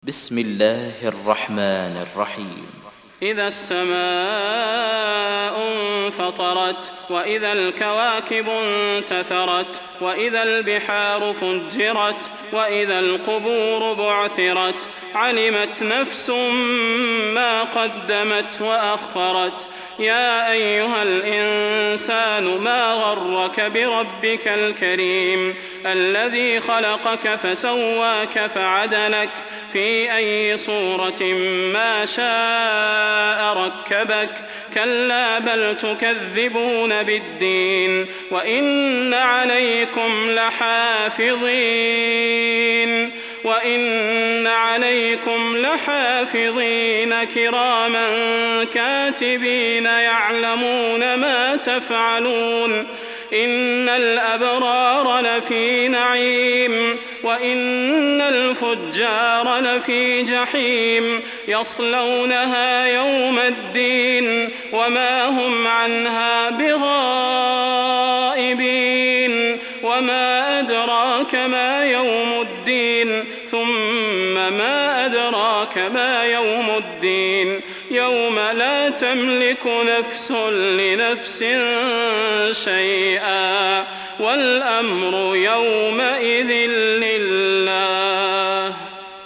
بسم الله الرحمن الرحيم. إذا السماء انفطرت وإذا الكواكب انتثرت وإذا البحار فجرت وإذا القبور بعثرت علمت نفس ما قدمت وأخرت. يا أيها الإنسان ما غرك بربك الكريم الذي خلقك فسواك فعدلك في أي صورة ما شاء ركبك. كلا بل تكذبون بالدين وإن عليكم لحافظين كراما كاتبين يعلمون ما تفعلون. إن الأبرار لفي نعيم وإن الفجار لفي جحيم يصلونها يوم الدين وما هم عنها بغائبين. وما أدراك ما يوم الدين ثم ما أدراك ما يوم الدين يوم لا تملك نفس لنفس شيئا والأمر يومئذ لله.